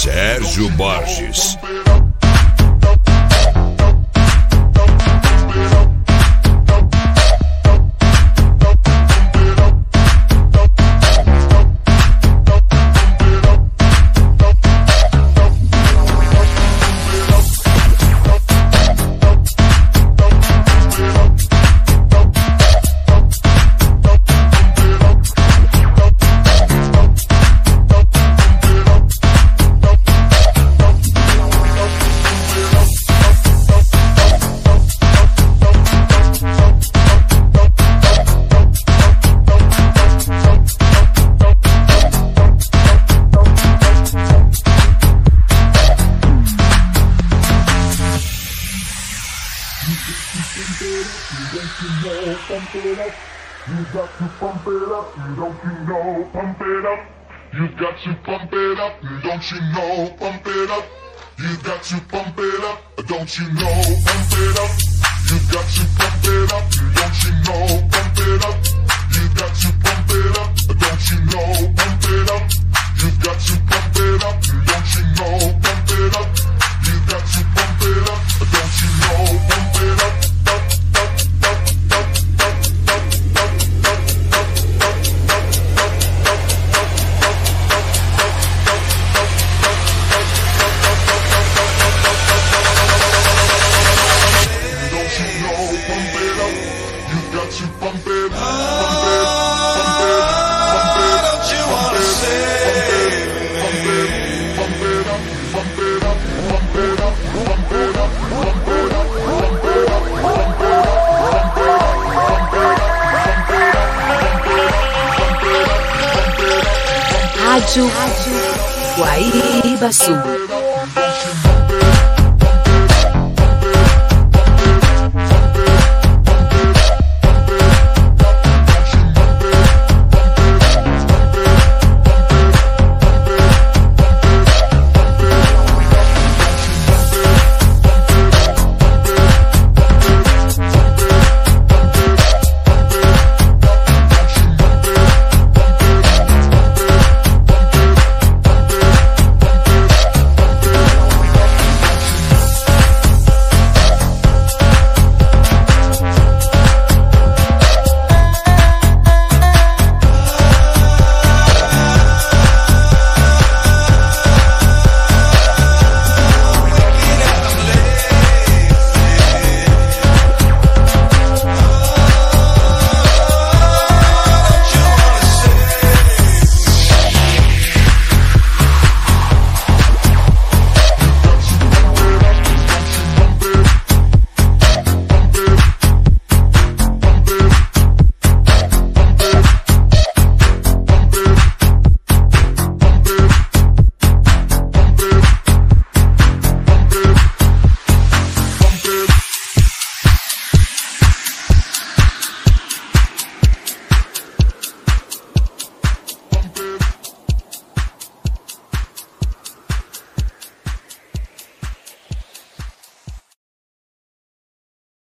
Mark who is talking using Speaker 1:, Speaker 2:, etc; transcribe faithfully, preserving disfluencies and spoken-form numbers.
Speaker 1: Sérgio Borges.
Speaker 2: You got to pump it up, don't you know? Pump it up. You got to pump it up, don't you know? Pump it up. You got to pump it up, don't you know? Pump it up. You got to pump it up, don't you know? Pump it up. You got to pump it up, don't you know? Pump it up. You got to pump it up, don't you know? Pump it up. You got to pump it up, don't you know? Pump it up.
Speaker 3: Rádio Guaíba Sul.